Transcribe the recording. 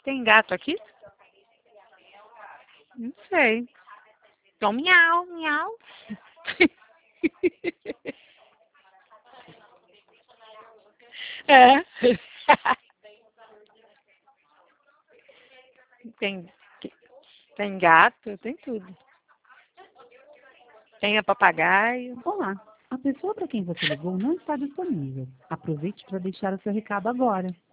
Tem gato aqui? Não sei. Então, miau, miau. É. Tem, tem gato, tem tudo. Tem a papagaio. Olá, a pessoa para quem você ligou não está disponível. Aproveite para deixar o seu recado agora.